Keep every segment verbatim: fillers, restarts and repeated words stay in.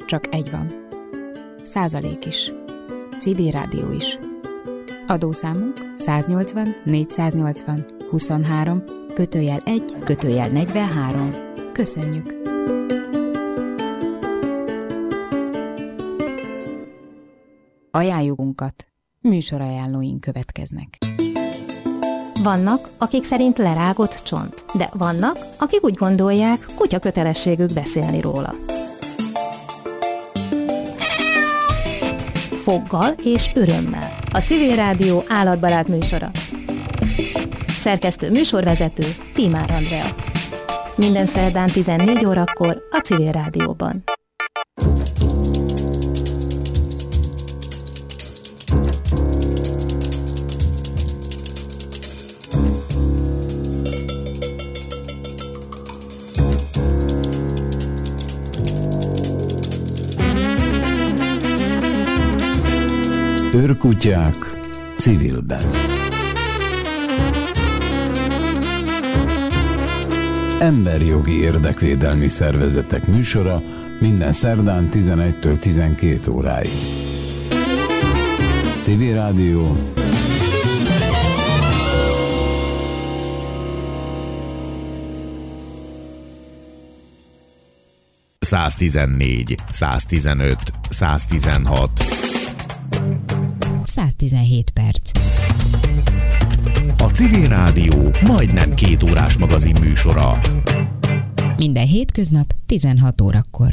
csak egy van. Százalék is. Civil rádió is. Adószámunk száznyolcvan négyszáznyolcvan huszonhárom kötőjel egy kötőjel negyvenhárom. Köszönjük! Ajánljukunkat. Műsorajánlóink következnek. Vannak, akik szerint lerágott csont, de vannak, akik úgy gondolják, kutya kötelességük beszélni róla. Foggal és örömmel. A Civil Rádió állatbarát műsora. Szerkesztő műsorvezető Tímár Andrea. Minden szerdán tizennégy órakor a Civil Rádióban. Őrkutyák civilben. Emberjogi érdekvédelmi szervezetek műsora minden szerdán tizenegytől tizenkét óráig. Civil Rádió. száztizennégy, száztizenöt, száztizenhat. száztizenhét perc. A Civil Rádió majdnem két órás magazin műsora. Minden hétköznap tizenhat órakor.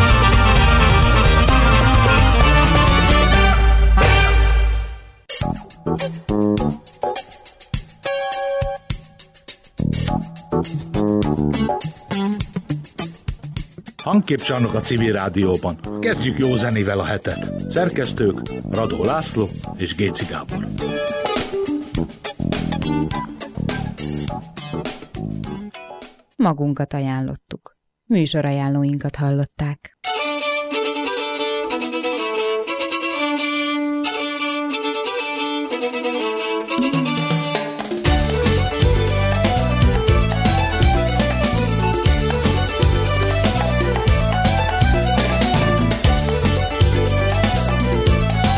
Hangképcsarnok a Civil Rádióban. Kezdjük jó zenével a hetet. Szerkesztők Radó László és Géci Gábor. Magunkat ajánlottuk. Műsorajánlóinkat hallották.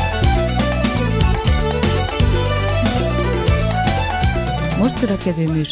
Most következő műsor